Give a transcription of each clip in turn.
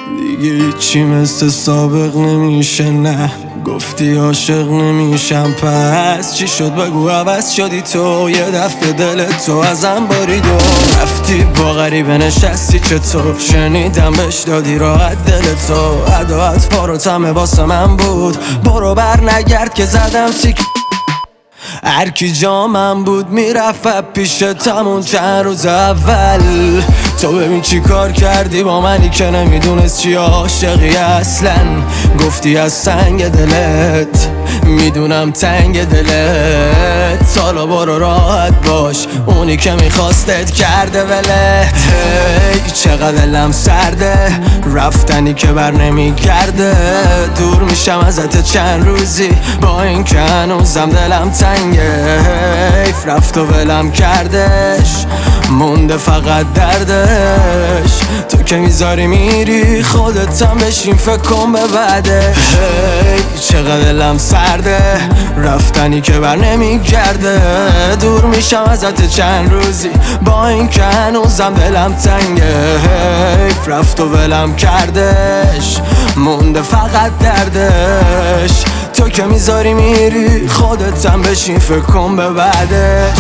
دیگه هیچی مثل سابق نمیشه، نه گفتی عاشق نمیشم، پس چی شد بگو عوض شدی تو؟ یه دفعه دل تو ازم برید و رفتی با غریبه نشستی، چطور شنیدم بهش دادی راحت دل تو؟ عداعت فاروتمه واسه من بود، برو بر نگرد که زدم هرکی جامم بود میرفت پیش تمون چند روز اول. تو ببین چی کار کردی با منی که نمیدونست چی عاشقی اصلا. گفتی از سنگ دلت میدونم تنگ دلت، حالا برو راحت باش، اونی که میخواستت کرده ولت. هی چقدر دلم سرده، رفتنی که بر نمیگرده، دور میشم ازت چند روزی با این که هنوزم دلم تنگه. حیف رفت و ولم کردش، مونده فقط دردش. تو که میذاری میری خودتم بشین فکر کن به بعدش. هی چقدر دلم سرده، رفتنی که بر نمیگرده، دور میشم ازت چند روزی با این که هنوزم دلم تنگه. حیف رفت و ولم کردش، مونده فقط دردش. تو که میذاری میری خودتم بشین فکر کن به بعدش.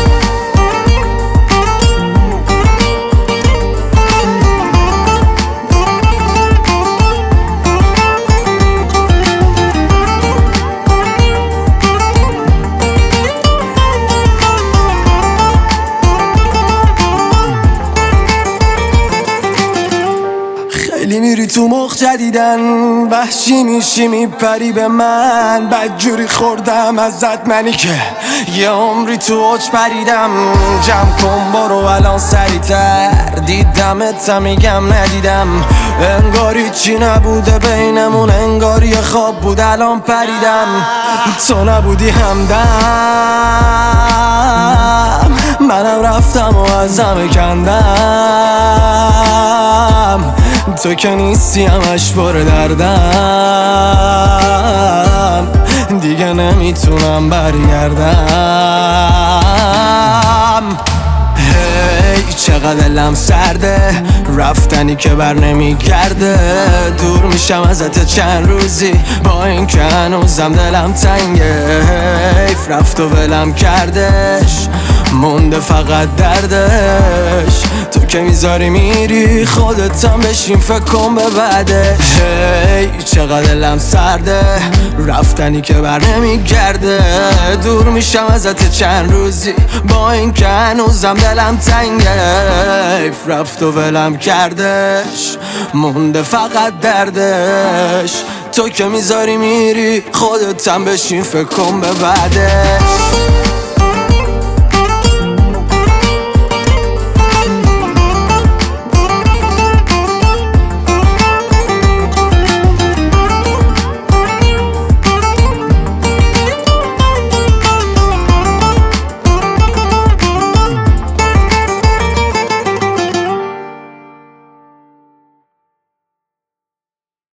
خیلی میری تو مخ جدیدن، وحشی میشی میپری به من، بدجوری خوردم ازت منی که یه عمری تو اوج پریدم. جمع کن برو الان سریعتر، دیدمت میگم ندیدم، انگاری چی نبوده بینمون، انگاری یه خواب بود الان پریدم. تو نبودی همدم، منم رفتم و ازم کندم. تو که نیستی همش پر دردم، دیگه نمیتونم برگردم. هی چقدر دلم سرده، رفتنی که بر نمیگرده، دور میشم ازت چند روزی با این که هنوزم دلم تنگه. حیف رفت و ولم کردش، مونده فقط دردش. تو که میذاری میری خودتم بشین فکر کن به بعدش. هی چقدر دلم سرده، رفتنی که بر نمیگرده، دور میشم ازت چند روزی با این که هنوزم دلم تنگه. حیف رفت و ولم کردش، مونده فقط دردش. تو که میذاری میری خودتم بشین فکر کن به بعدش.